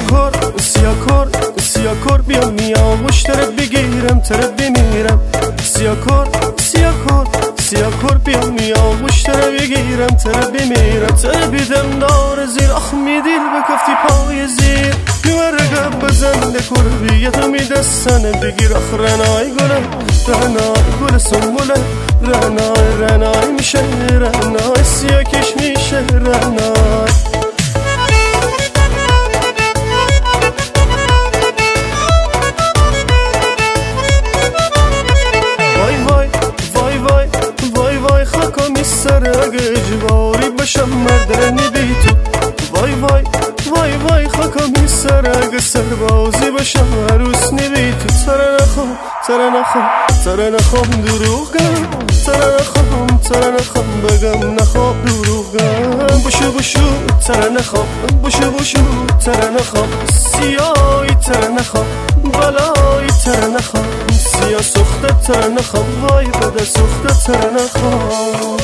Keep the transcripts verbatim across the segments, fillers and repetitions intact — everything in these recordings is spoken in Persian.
سیاکار سیاکار سیاکار بیا میاموش ترت بگیرم ترت بمیرم سیاکار سیاکار سیاکار بیا میاموش ترت بگیرم ترت بمیرم ترت بیدم دار زیر اخمی دیل بکفتی پای زیر میورگم بزنده کربیتو میدستنه بگیر اخ رنای گلم رنای گل سنبوله رنای رنای میشه رنای سیاکش میشه رنای سر اگه اجباری بشم مردنی بی تو وای وای وای وای خاکمی سر اگه سربازی بشم عروس نبی تو تره نخوام تره نخوام تره نخوام دروغم تره نخوام تره نخوام بگم نخوام دروغم بشو بشو تره نخوام بشو بشو تره نخوام سیایی تره نخوام بلایی تره نخوام سیاه سخته تره نخوام وای بده سخته تره نخوام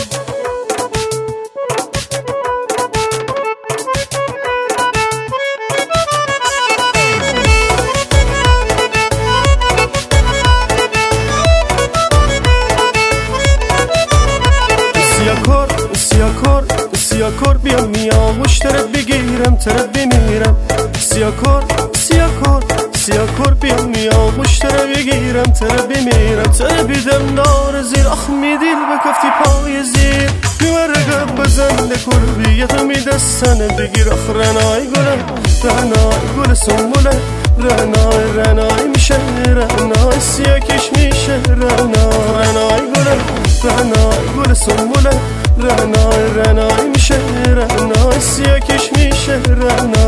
سیاکار سیاکار سیاکار بیا میاموش ترت بگیرم ترت بمیرم سیاکار سیاکار سیاکار بیا میاموش ترت بگیرم ترت بمیرم ترت بیدم دار زیر اخمی دیل بکفتی پای زیر میورگم بزنده کربیتو میدستنه بگیر اخ رنای گلم رنای گل سنبوله رنای رنای میشه رنای سیاکش میشه رنای رنای گلم رنای گل سنبوله رنای رنای میشه رنای سیاکش میشه رنای